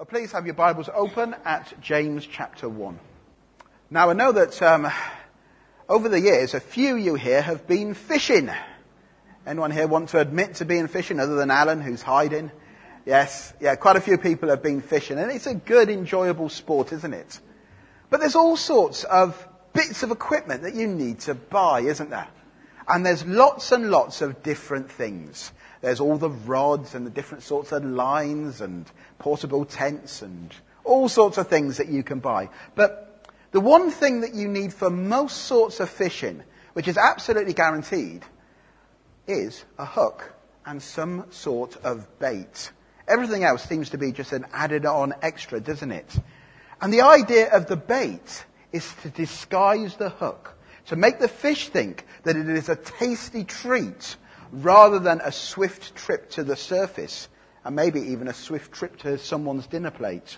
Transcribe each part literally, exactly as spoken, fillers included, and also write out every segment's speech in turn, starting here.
Well, please have your Bibles open at James chapter one. Now, I know that um, over the years, a few of you here have been fishing. Anyone here want to admit to being fishing other than Alan, who's hiding? Yes, yeah, quite a few people have been fishing. And it's a good, enjoyable sport, isn't it? But there's all sorts of bits of equipment that you need to buy, isn't there? And there's lots and lots of different things. There's all the rods and the different sorts of lines and portable tents and all sorts of things that you can buy. But the one thing that you need for most sorts of fishing, which is absolutely guaranteed, is a hook and some sort of bait. Everything else seems to be just an added on extra, doesn't it? And the idea of the bait is to disguise the hook, to make the fish think that it is a tasty treat rather than a swift trip to the surface, and maybe even a swift trip to someone's dinner plate.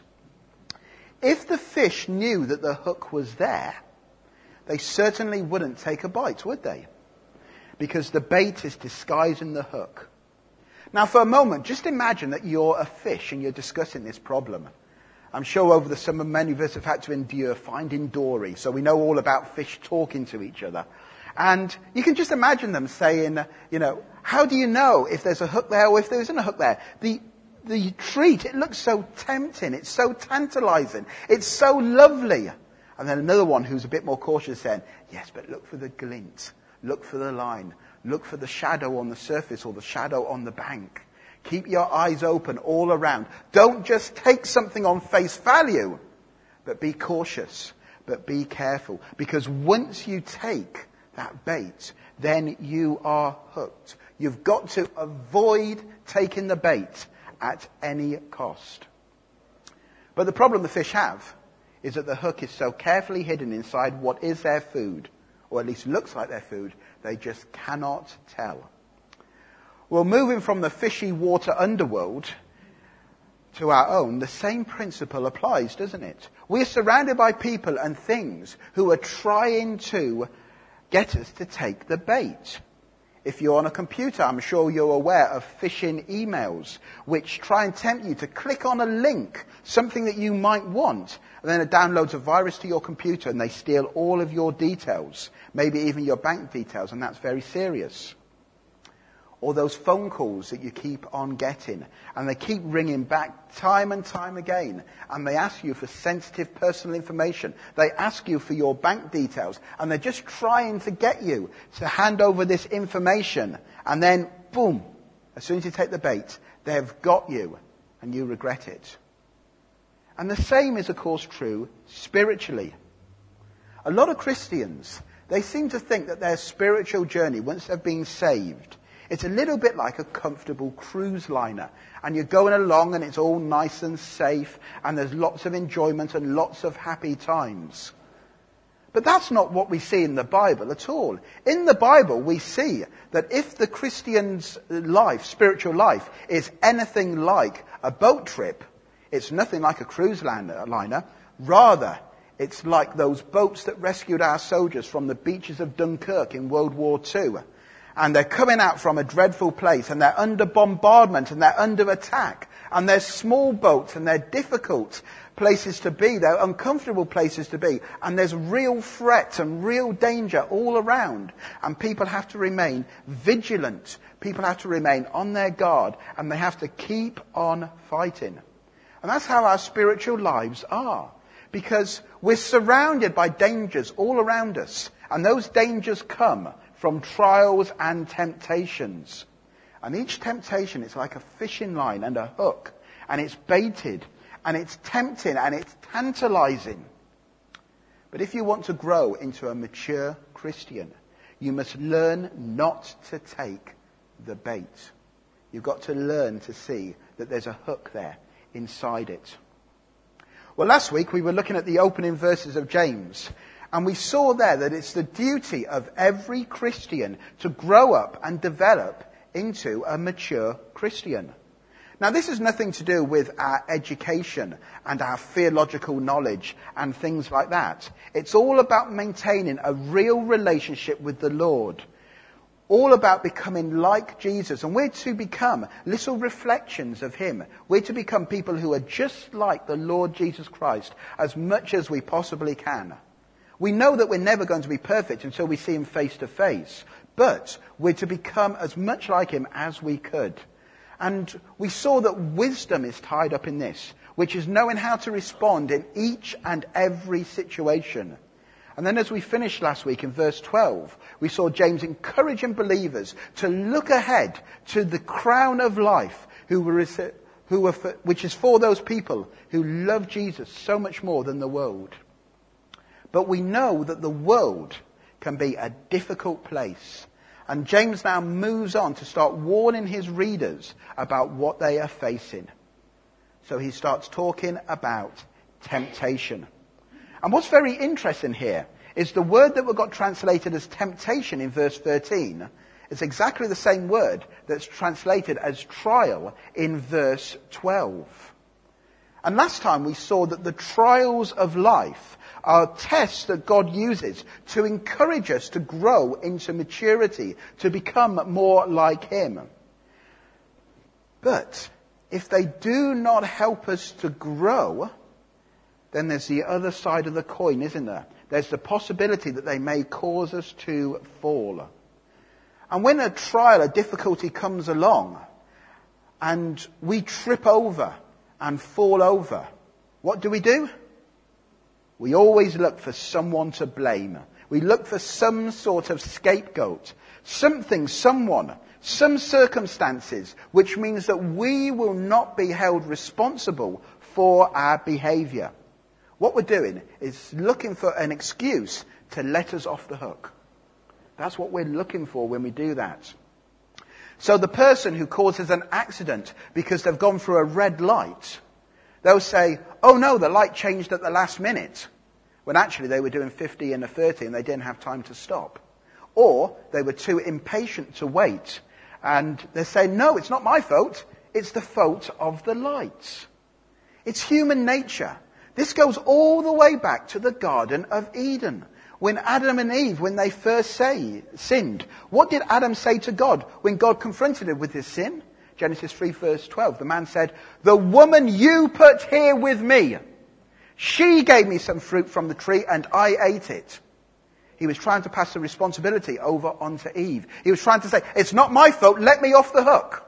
If the fish knew that the hook was there, they certainly wouldn't take a bite, would they? Because the bait is disguising the hook. Now, for a moment, just imagine that you're a fish and you're discussing this problem. I'm sure over the summer many of us have had to endure Finding Dory, so we know all about fish talking to each other. And you can just imagine them saying, you know, how do you know if there's a hook there or if there isn't a hook there? The the treat, it looks so tempting, it's so tantalizing, it's so lovely. And then another one who's a bit more cautious saying, yes, but look for the glint, look for the line, look for the shadow on the surface or the shadow on the bank. Keep your eyes open all around. Don't just take something on face value, but be cautious, but be careful. Because once you take that bait, then you are hooked. You've got to avoid taking the bait at any cost. But the problem the fish have is that the hook is so carefully hidden inside what is their food, or at least looks like their food, they just cannot tell. Well, moving from the fishy water underworld to our own, the same principle applies, doesn't it? We're surrounded by people and things who are trying to get us to take the bait. If you're on a computer, I'm sure you're aware of phishing emails, which try and tempt you to click on a link, something that you might want, and then it downloads a virus to your computer and they steal all of your details, maybe even your bank details, and that's very serious. Or those phone calls that you keep on getting, and they keep ringing back time and time again, and they ask you for sensitive personal information. They ask you for your bank details, and they're just trying to get you to hand over this information, and then, boom, as soon as you take the bait, they've got you, and you regret it. And the same is, of course, true spiritually. A lot of Christians, they seem to think that their spiritual journey, once they've been saved, it's a little bit like a comfortable cruise liner. And you're going along and it's all nice and safe and there's lots of enjoyment and lots of happy times. But that's not what we see in the Bible at all. In the Bible, we see that if the Christian's life, spiritual life, is anything like a boat trip, it's nothing like a cruise liner. Rather, it's like those boats that rescued our soldiers from the beaches of Dunkirk in World War Two. And they're coming out from a dreadful place and they're under bombardment and they're under attack. And they're small boats and they're difficult places to be. They're uncomfortable places to be. And there's real threat and real danger all around. And people have to remain vigilant. People have to remain on their guard. And they have to keep on fighting. And that's how our spiritual lives are. Because we're surrounded by dangers all around us. And those dangers come from trials and temptations. And each temptation is like a fishing line and a hook. And it's baited. And it's tempting. And it's tantalizing. But if you want to grow into a mature Christian, you must learn not to take the bait. You've got to learn to see that there's a hook there inside it. Well, last week we were looking at the opening verses of James. And we saw there that it's the duty of every Christian to grow up and develop into a mature Christian. Now, this has nothing to do with our education and our theological knowledge and things like that. It's all about maintaining a real relationship with the Lord. all about becoming like Jesus. And we're to become little reflections of him. We're to become people who are just like the Lord Jesus Christ as much as we possibly can. We know that we're never going to be perfect until we see him face to face. But we're to become as much like him as we could. And we saw that wisdom is tied up in this, which is knowing how to respond in each and every situation. And then as we finished last week in verse twelve, we saw James encouraging believers to look ahead to the crown of life, who were, who were for, which is for those people who love Jesus so much more than the world. But we know that the world can be a difficult place. And James now moves on to start warning his readers about what they are facing. So he starts talking about temptation. And what's very interesting here is the word that we got translated as temptation in verse thirteen is exactly the same word that's translated as trial in verse twelve. And last time we saw that the trials of life are tests that God uses to encourage us to grow into maturity, to become more like him. But if they do not help us to grow, then there's the other side of the coin, isn't there? There's the possibility that they may cause us to fall. And when a trial, a difficulty comes along, and we trip over and fall over, what do we do? We always look for someone to blame. We look for some sort of scapegoat, something, someone, some circumstances, which means that we will not be held responsible for our behaviour. What we're doing is looking for an excuse to let us off the hook. That's what we're looking for when we do that. So the person who causes an accident because they've gone through a red light, they'll say, oh no, the light changed at the last minute. When actually they were doing fifty and a thirty and they didn't have time to stop. Or they were too impatient to wait. And they're saying, no, it's not my fault. It's the fault of the lights. It's human nature. This goes all the way back to the Garden of Eden. When Adam and Eve, when they first say, sinned, what did Adam say to God when God confronted him with his sin? Genesis three verse twelve. The man said, the woman you put here with me, she gave me some fruit from the tree and I ate it. He was trying to pass the responsibility over onto Eve. He was trying to say, it's not my fault, let me off the hook.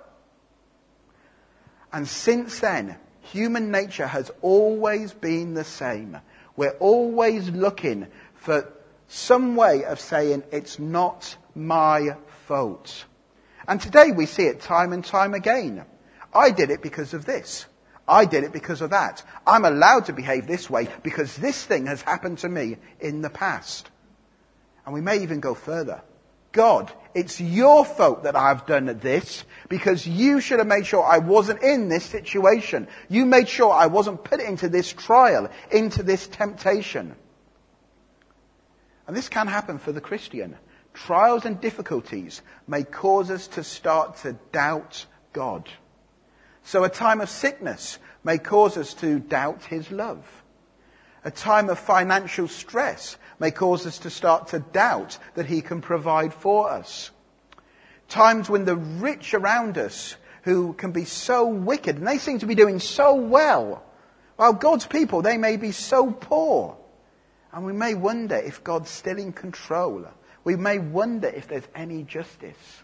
And since then, human nature has always been the same. We're always looking for some way of saying, it's not my fault. And today we see it time and time again. I did it because of this. I did it because of that. I'm allowed to behave this way because this thing has happened to me in the past. And we may even go further. God, it's your fault that I've done this because you should have made sure I wasn't in this situation. You made sure I wasn't put into this trial, into this temptation. And this can happen for the Christian. Trials and difficulties may cause us to start to doubt God. So a time of sickness may cause us to doubt his love. A time of financial stress may cause us to start to doubt that he can provide for us. Times when the rich around us who can be so wicked, and they seem to be doing so well, while God's people, they may be so poor. And we may wonder if God's still in control. We may wonder if there's any justice.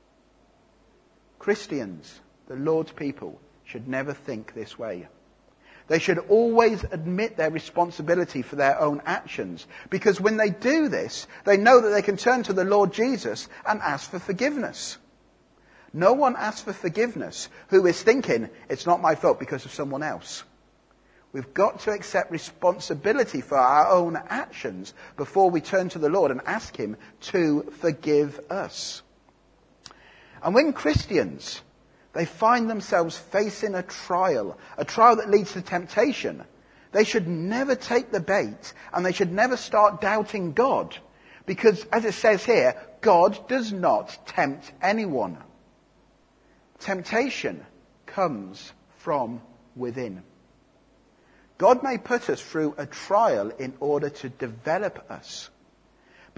Christians, the Lord's people, should never think this way. They should always admit their responsibility for their own actions. Because when they do this, they know that they can turn to the Lord Jesus and ask for forgiveness. No one asks for forgiveness who is thinking, it's not my fault because of someone else. We've got to accept responsibility for our own actions before we turn to the Lord and ask him to forgive us. And when Christians, they find themselves facing a trial, a trial that leads to temptation, they should never take the bait and they should never start doubting God. Because, as it says here, God does not tempt anyone. Temptation comes from within. God may put us through a trial in order to develop us.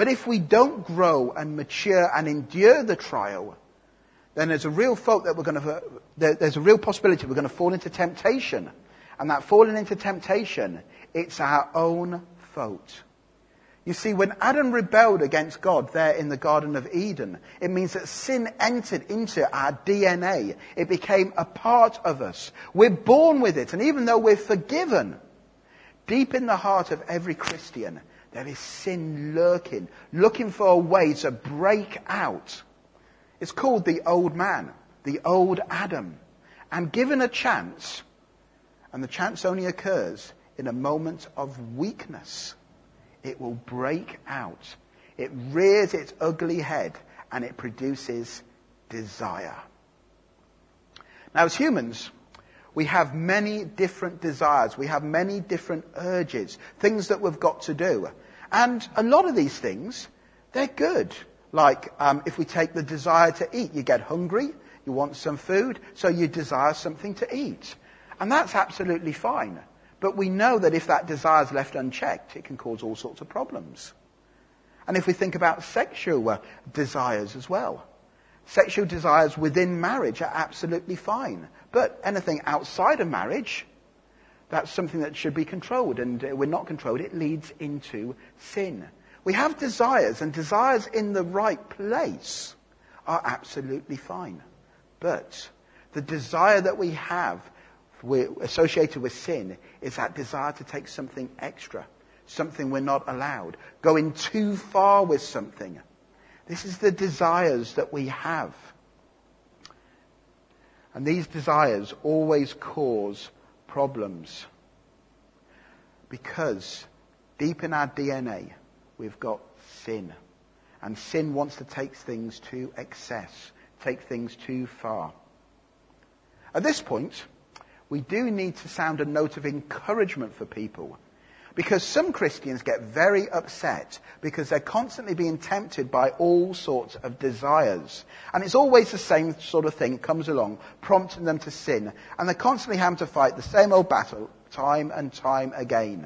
But if we don't grow and mature and endure the trial, then there's a real fault that we're going to, there's a real possibility we're going to fall into temptation. And that falling into temptation, it's our own fault. You see, when Adam rebelled against God there in the Garden of Eden, it means that sin entered into our D N A. It became a part of us. We're born with it. And even though we're forgiven, deep in the heart of every Christian, there is sin lurking, looking for a way to break out. It's called the old man, the old Adam. And given a chance, and the chance only occurs in a moment of weakness, it will break out. It rears its ugly head and it produces desire. Now, as humans, we have many different desires. We have many different urges, things that we've got to do. And a lot of these things, they're good. Like um, if we take the desire to eat, you get hungry, you want some food, so you desire something to eat. And that's absolutely fine. But we know that if that desire is left unchecked, it can cause all sorts of problems. And if we think about sexual uh, desires as well, sexual desires within marriage are absolutely fine. But anything outside of marriage, that's something that should be controlled. And uh, we're not controlled, it leads into sin. We have desires, and desires in the right place are absolutely fine. But the desire that we have we're associated with sin is that desire to take something extra, something we're not allowed, going too far with something. This is the desires that we have. And these desires always cause problems because deep in our D N A we've got sin. And sin wants to take things to excess, take things too far. At this point, we do need to sound a note of encouragement for people. Because some Christians get very upset because they're constantly being tempted by all sorts of desires. And it's always the same sort of thing comes along, prompting them to sin. And they're constantly having to fight the same old battle time and time again.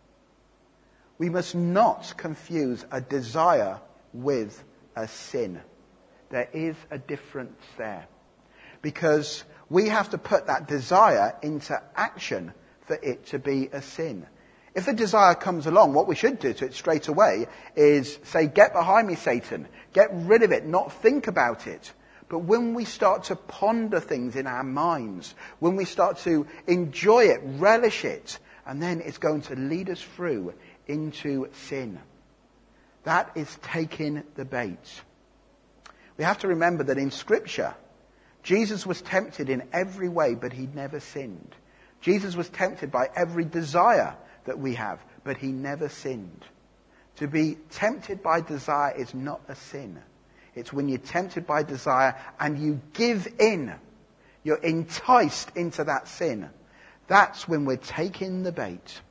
We must not confuse a desire with a sin. There is a difference there. Because we have to put that desire into action for it to be a sin. If a desire comes along, what we should do to it straight away is say, get behind me, Satan. Get rid of it, not think about it. But when we start to ponder things in our minds, when we start to enjoy it, relish it, and then it's going to lead us through into sin. That is taking the bait. We have to remember that in Scripture, Jesus was tempted in every way, but he never sinned. Jesus was tempted by every desire that we have, but he never sinned. To be tempted by desire is not a sin. It's when you're tempted by desire and you give in. You're enticed into that sin. That's when we're taking the bait.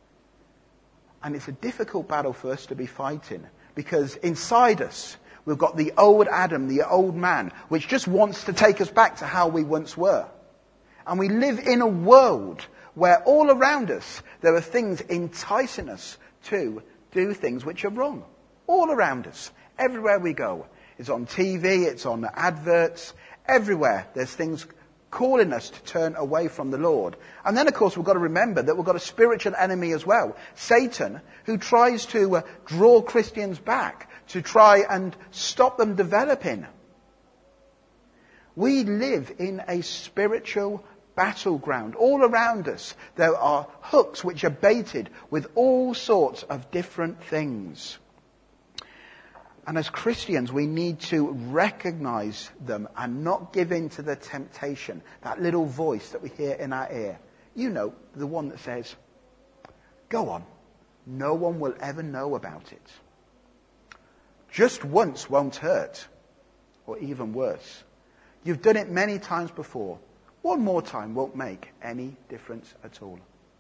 And it's a difficult battle for us to be fighting, because inside us, we've got the old Adam, the old man, which just wants to take us back to how we once were. And we live in a world where all around us there are things enticing us to do things which are wrong. All around us, everywhere we go. It's on T V, it's on adverts, everywhere there's things calling us to turn away from the Lord. And then, of course, we've got to remember that we've got a spiritual enemy as well, Satan, who tries to uh, draw Christians back, to try and stop them developing. We live in a spiritual battleground. All around us there are hooks which are baited with all sorts of different things. And as Christians, we need to recognize them and not give in to the temptation, that little voice that we hear in our ear. You know, the one that says, go on, no one will ever know about it. Just once won't hurt, or even worse. You've done it many times before. One more time won't make any difference at all.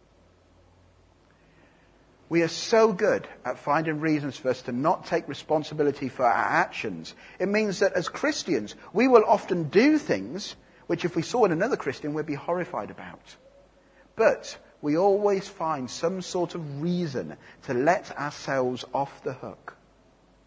We are so good at finding reasons for us to not take responsibility for our actions. It means that as Christians, we will often do things which if we saw in another Christian, we'd be horrified about. But we always find some sort of reason to let ourselves off the hook.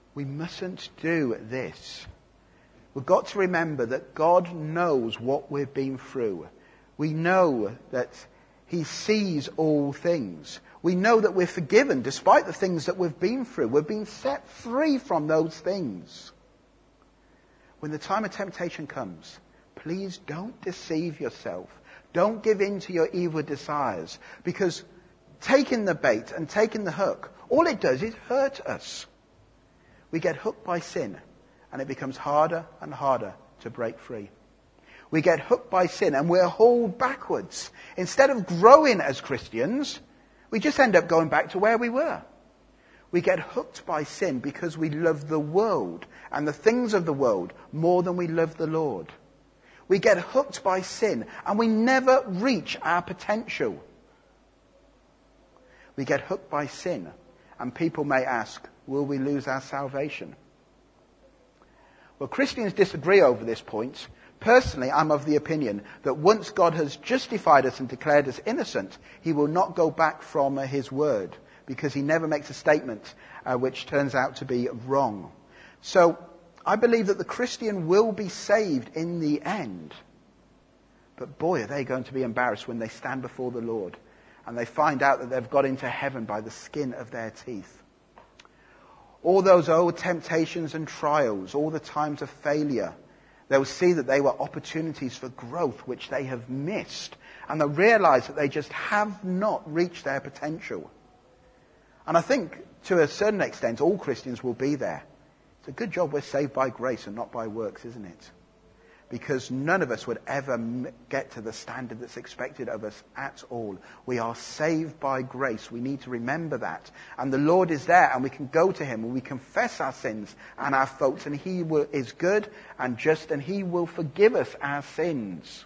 We mustn't do this. We've got to remember that God knows what we've been through. We know that he sees all things. We know that we're forgiven despite the things that we've been through. We've been set free from those things. When the time of temptation comes, please don't deceive yourself. Don't give in to your evil desires, because taking the bait and taking the hook, all it does is hurt us. We get hooked by sin, and it becomes harder and harder to break free. We get hooked by sin and we're hauled backwards. Instead of growing as Christians, we just end up going back to where we were. We get hooked by sin because we love the world and the things of the world more than we love the Lord. We get hooked by sin and we never reach our potential. We get hooked by sin, and people may ask, will we lose our salvation? Well, Christians disagree over this point. Personally, I'm of the opinion that once God has justified us and declared us innocent, he will not go back from uh, his word, because he never makes a statement uh, which turns out to be wrong. So I believe that the Christian will be saved in the end. But boy, are they going to be embarrassed when they stand before the Lord and they find out that they've got into heaven by the skin of their teeth. All those old temptations and trials, all the times of failure, they'll see that they were opportunities for growth which they have missed. And they'll realize that they just have not reached their potential. And I think, to a certain extent, all Christians will be there. It's a good job we're saved by grace and not by works, isn't it? Because none of us would ever get to the standard that's expected of us at all. We are saved by grace. We need to remember that. And the Lord is there, and we can go to him and we confess our sins and our faults, and he will, is good and just, and he will forgive us our sins.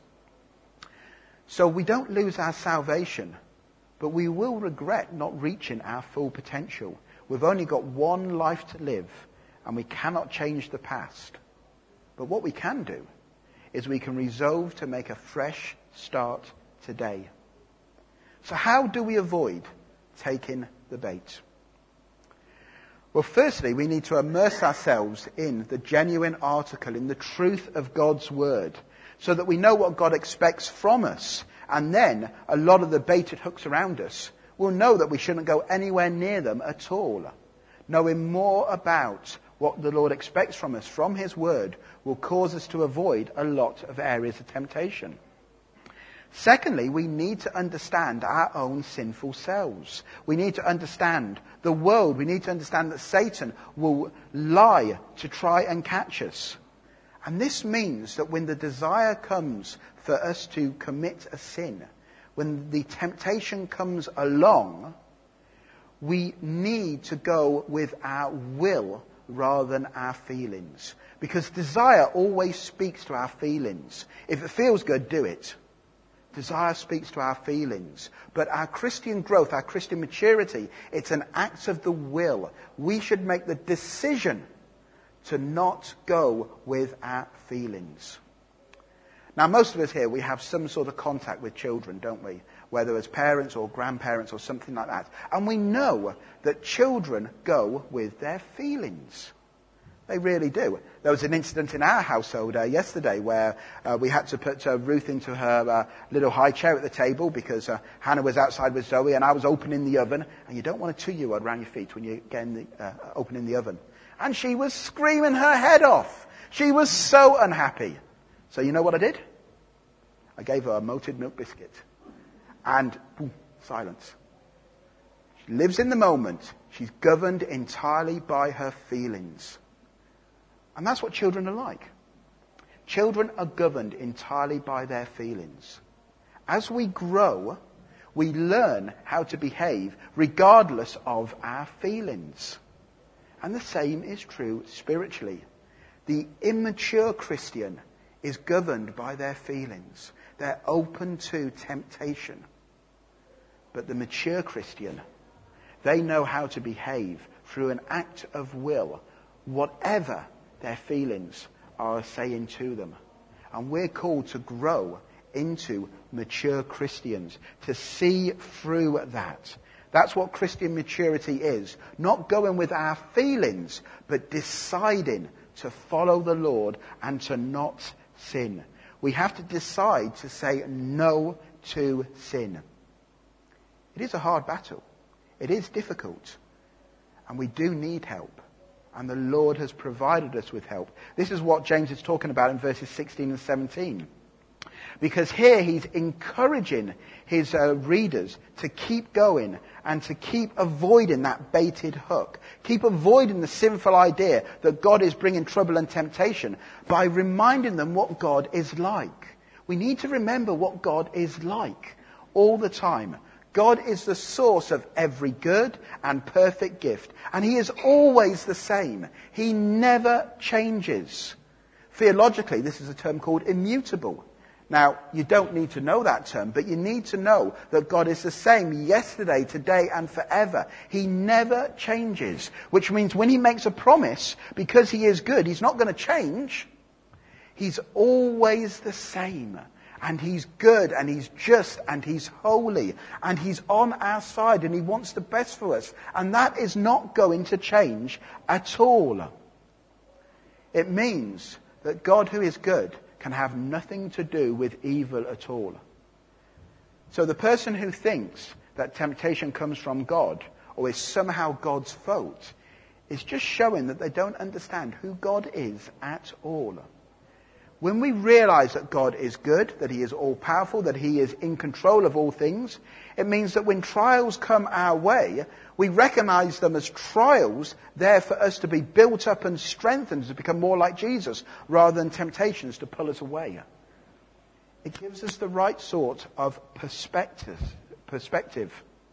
So we don't lose our salvation, but we will regret not reaching our full potential. We've only got one life to live, and we cannot change the past. But what we can do is we can resolve to make a fresh start today. So how do we avoid taking the bait? Well, firstly, we need to immerse ourselves in the genuine article, in the truth of God's word, so that we know what God expects from us. And then a lot of the baited hooks around us will know that we shouldn't go anywhere near them at all. Knowing more about what the Lord expects from us from his word will cause us to avoid a lot of areas of temptation. Secondly, we need to understand our own sinful selves. We need to understand the world. We need to understand that Satan will lie to try and catch us. And this means that when the desire comes for us to commit a sin, when the temptation comes along, we need to go with our will rather than our feelings. Because desire always speaks to our feelings. If it feels good, do it. Desire speaks to our feelings. But our Christian growth, our Christian maturity, it's an act of the will. We should make the decision to not go with our feelings. Now, most of us here, we have some sort of contact with children, don't we? Whether as parents or grandparents or something like that. And we know that children go with their feelings. They really do. There was an incident in our household uh, yesterday where uh, we had to put uh, Ruth into her uh, little high chair at the table because uh, Hannah was outside with Zoe and I was opening the oven. And you don't want a two-year-old around your feet when you're getting the, uh, opening the oven. And she was screaming her head off. She was so unhappy. So you know what I did? I gave her a malted milk biscuit. And boom, silence. She lives in the moment. She's governed entirely by her feelings. And that's what children are like. Children are governed entirely by their feelings. As we grow, we learn how to behave regardless of our feelings. And the same is true spiritually. The immature Christian is governed by their feelings. They're open to temptation. But the mature Christian, they know how to behave through an act of will, whatever their feelings are saying to them. And we're called to grow into mature Christians, to see through that, That's what Christian maturity is. Not going with our feelings, but deciding to follow the Lord and to not sin. We have to decide to say no to sin. It is a hard battle. It is difficult. And we do need help. And the Lord has provided us with help. This is what James is talking about in verses sixteen and seventeen. Because here he's encouraging his uh, readers to keep going and to keep avoiding that baited hook. Keep avoiding the sinful idea that God is bringing trouble and temptation by reminding them what God is like. We need to remember what God is like all the time. God is the source of every good and perfect gift. And he is always the same. He never changes. Theologically, this is a term called immutable. Now, you don't need to know that term, but you need to know that God is the same yesterday, today, and forever. He never changes, which means when he makes a promise, because he is good, he's not going to change. He's always the same. And he's good, and he's just, and he's holy, and he's on our side, and he wants the best for us. And that is not going to change at all. It means that God, who is good, can have nothing to do with evil at all. So the person who thinks that temptation comes from God or is somehow God's fault is just showing that they don't understand who God is at all. When we realize that God is good, that he is all-powerful, that he is in control of all things, it means that when trials come our way, we recognize them as trials there for us to be built up and strengthened to become more like Jesus, rather than temptations to pull us away. It gives us the right sort of perspective. perspective.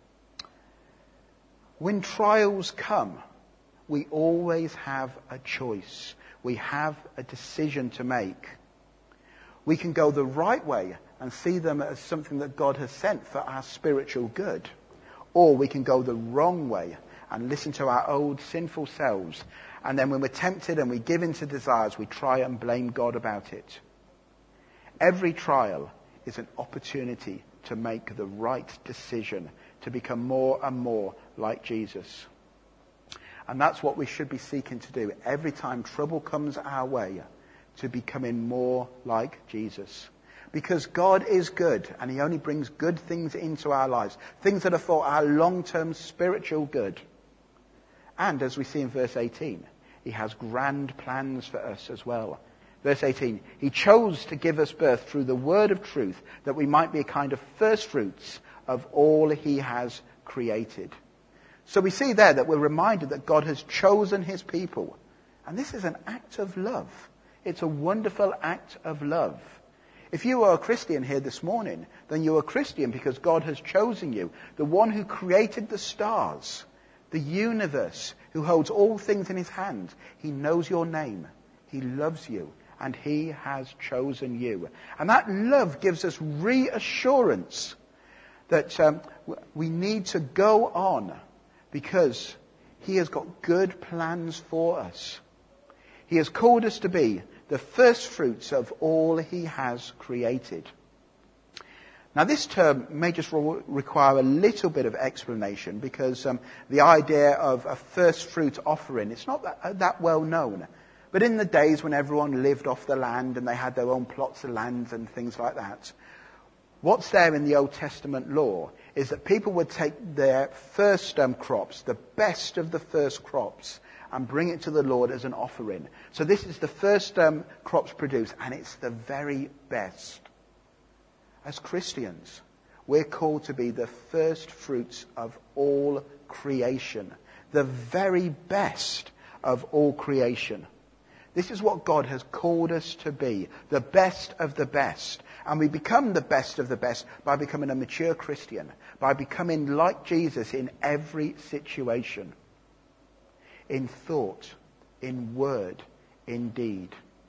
When trials come, we always have a choice. We have a decision to make. We can go the right way and see them as something that God has sent for our spiritual good. Or we can go the wrong way and listen to our old sinful selves. And then when we're tempted and we give in to desires, we try and blame God about it. Every trial is an opportunity to make the right decision, to become more and more like Jesus. And that's what we should be seeking to do every time trouble comes our way, to becoming more like Jesus. Because God is good, and he only brings good things into our lives, things that are for our long-term spiritual good. And as we see in verse eighteen, he has grand plans for us as well. Verse eighteen, he chose to give us birth through the word of truth, that we might be a kind of first fruits of all he has created. So we see there that we're reminded that God has chosen his people. And this is an act of love. It's a wonderful act of love. If you are a Christian here this morning, then you're a Christian because God has chosen you. The one who created the stars, the universe, who holds all things in his hand. He knows your name. He loves you. And he has chosen you. And that love gives us reassurance that um, we need to go on because he has got good plans for us. He has called us to be the first fruits of all he has created. Now this term may just re- require a little bit of explanation because um, the idea of a first fruit offering, it's not that, uh, that well known. But in the days when everyone lived off the land and they had their own plots of land and things like that, what's there in the Old Testament law is that people would take their first um, crops, the best of the first crops, and bring it to the Lord as an offering. So this is the first um, crops produced, and it's the very best. As Christians, we're called to be the first fruits of all creation, the very best of all creation. This is what God has called us to be, the best of the best. And we become the best of the best by becoming a mature Christian, by becoming like Jesus in every situation. In thought, in word, in deed.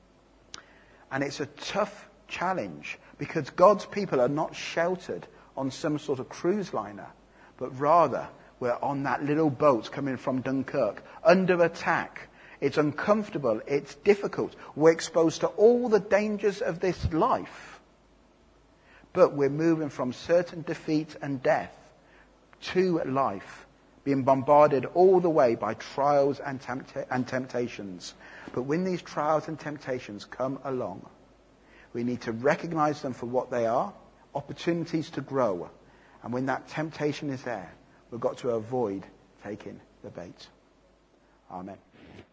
And it's a tough challenge because God's people are not sheltered on some sort of cruise liner, but rather we're on that little boat coming from Dunkirk, under attack. It's uncomfortable, it's difficult. We're exposed to all the dangers of this life. But we're moving from certain defeat and death to life, being bombarded all the way by trials and, tempt- and temptations. But when these trials and temptations come along, we need to recognize them for what they are, opportunities to grow. And when that temptation is there, we've got to avoid taking the bait. Amen.